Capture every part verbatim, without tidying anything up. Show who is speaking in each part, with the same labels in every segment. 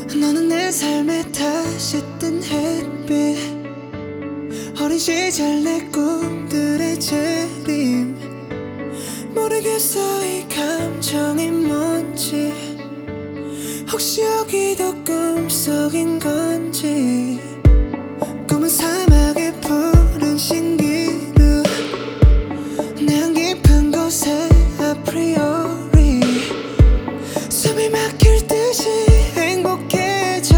Speaker 1: 너는 내 삶에 다시 뜬 햇빛, 어린 시절 내 꿈들의 재림. 모르겠어 이 감정이 뭔지, 혹시 여기도 꿈속인 건지. 꿈은 사막의 푸른 신기루, 내안 깊은 곳에 아프리오리 숨이 막힐 듯이 행복해져.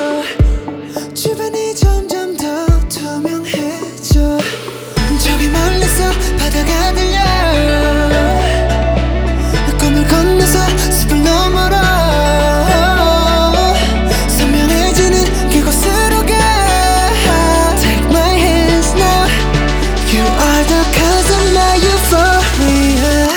Speaker 1: 주변이 점점 더 투명해져. 저기 멀리서 바다가 들려, 꿈을 건너서 숲을 너머로 선명해지는 그곳으로 가. Take my hands now, you are the cause of my euphoria.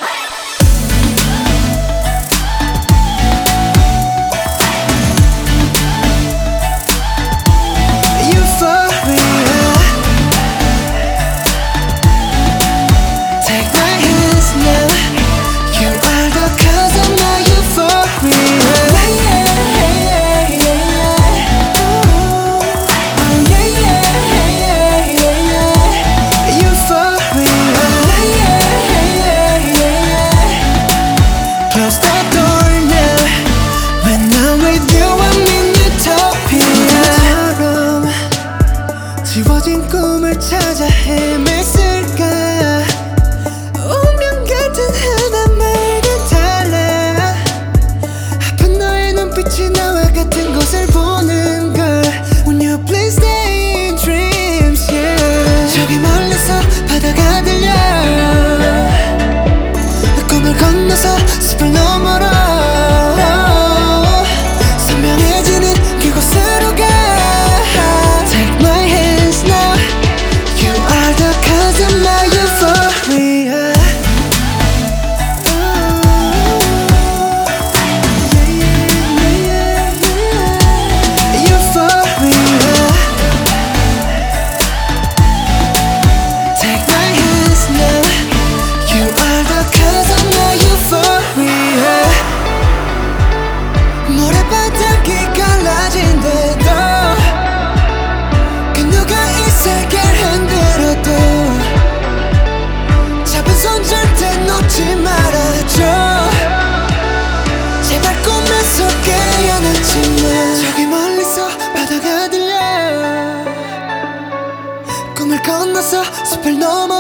Speaker 1: 지워진 꿈을 찾아 헤맸을까. 운명 같은 하나말과 달라. 아픈 너의 눈빛이 나와 같은 곳을 보는 걸. When you please stay in dreams, yeah. 저기 멀리서 바다가 들려, 꿈을 건너서 숲을 너머로 선명해지는 그곳으로 가. 모래바닥이 갈라진대도 그 누가 이 세계를 흔들어도 잡은 손 절대 놓지 말아줘. 제발 꿈에서 깨어나지 마. 저기 멀리서 바다가 들려, 꿈을 건너서 숲을 넘어